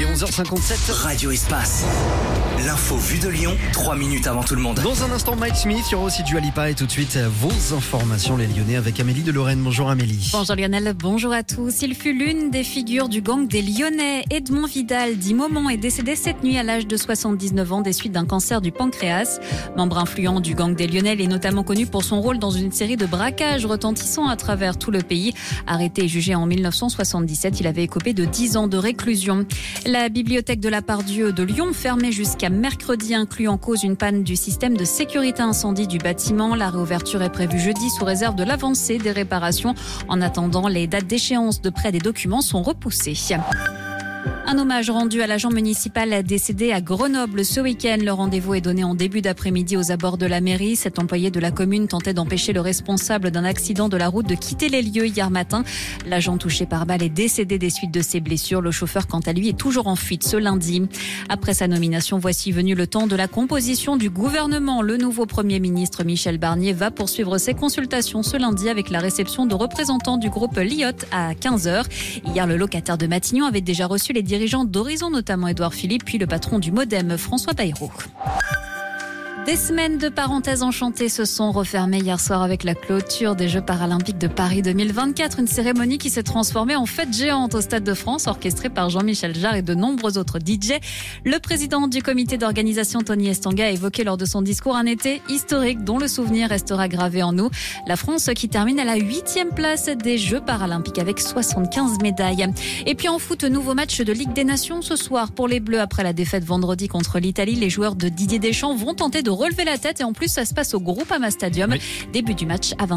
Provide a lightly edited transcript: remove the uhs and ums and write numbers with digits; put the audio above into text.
11h57. Radio Espace. L'info vue de Lyon, 3 minutes avant tout le monde. Dans un instant, Mike Smith, il y aura aussi Dua Lipa et tout de suite vos informations, les Lyonnais, avec Amélie de Lorraine. Bonjour Amélie. Bonjour Lionel, bonjour à tous. Il fut l'une des figures du gang des Lyonnais. Edmond Vidal, dit Momon, est décédé cette nuit à l'âge de 79 ans des suites d'un cancer du pancréas. Membre influent du gang des Lyonnais, il est notamment connu pour son rôle dans une série de braquages retentissant à travers tout le pays. Arrêté et jugé en 1977, il avait écopé de 10 ans de réclusion. La bibliothèque de la Part-Dieu de Lyon, fermée jusqu'à mercredi, inclut en cause une panne du système de sécurité incendie du bâtiment. La réouverture est prévue jeudi sous réserve de l'avancée des réparations. En attendant, les dates d'échéance de prêt des documents sont repoussées. Un hommage rendu à l'agent municipal décédé à Grenoble ce week-end. Le rendez-vous est donné en début d'après-midi aux abords de la mairie. Cet employé de la commune tentait d'empêcher le responsable d'un accident de la route de quitter les lieux hier matin. L'agent touché par balle est décédé des suites de ses blessures. Le chauffeur, quant à lui, est toujours en fuite ce lundi. Après sa nomination, voici venu le temps de la composition du gouvernement. Le nouveau Premier ministre Michel Barnier va poursuivre ses consultations ce lundi avec la réception de représentants du groupe Liot à 15h. Hier, le locataire de Matignon avait déjà reçu les dirigeants d'Horizon, notamment Édouard Philippe, puis le patron du Modem, François Bayrou. Des semaines de parenthèses enchantées se sont refermées hier soir avec la clôture des Jeux Paralympiques de Paris 2024. Une cérémonie qui s'est transformée en fête géante au Stade de France, orchestrée par Jean-Michel Jarre et de nombreux autres DJ. Le président du comité d'organisation, Tony Estanguet, a évoqué lors de son discours un été historique dont le souvenir restera gravé en nous. La France qui termine à la 8e place des Jeux Paralympiques avec 75 médailles. Et puis en foot, nouveau match de Ligue des Nations ce soir pour les Bleus. Après la défaite vendredi contre l'Italie, les joueurs de Didier Deschamps vont tenter de relever la tête et en plus ça se passe au Groupama Stadium. Oui. Début du match à 20h.